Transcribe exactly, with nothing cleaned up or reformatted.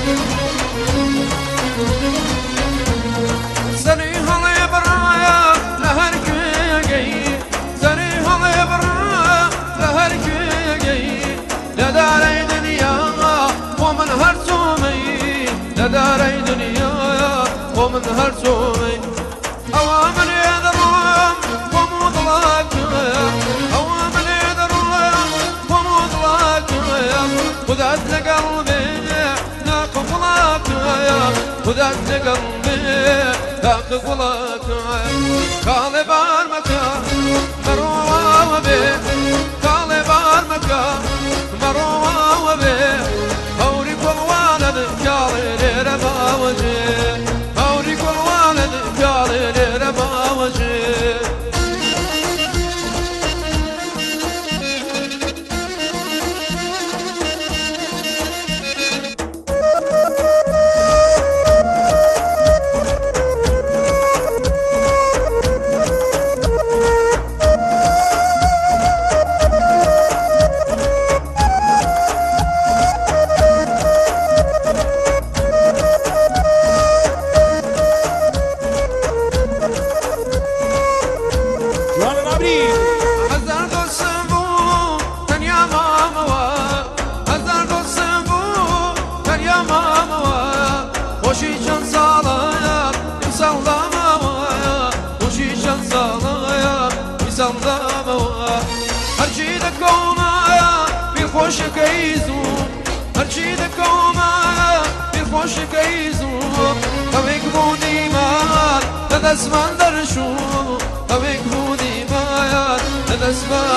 زنی هڵێ بڕایە لە هەر کوێگەی زنی هەڵێ بڕایە لە هەر کوێگەی لە دارەی دنیا بۆ من هەرچۆمەی لە دارەی دنیایە بۆ من هەرچۆمەی ئەوە من لێ دەڕۆم بۆم و دڵاکەیە ئەوە من لێ دەڕۆم بۆم و دڵاکەیە خودات لەگەڵ بێ ناقە وڵاتەیە خودات لەگەڵ بێ ناقە وڵاتەیە کاڵێ بار مەکە مەڕۆواوە بێ کاڵێ بار مەکە مەڕۆواوە بێ هەوری کۆڵوانە کاڵێ لێرە باوەجێ هەوری کۆڵوانە کاڵێ لێرە باوەجێ خۆشی چەند ساڵەیە ئیمساڵ داماوەیە خۆشی چەند ساڵەیە ئیمساڵ داماوە هەرچی دەکەومایە بیرخۆشەکەی زوو هەرچی دەکەومایە بیرخۆشەکەی زوو هەوێک بوو دیمان لە دەستمان دەرچوو هەوێک بوو دیمان لە دەستمان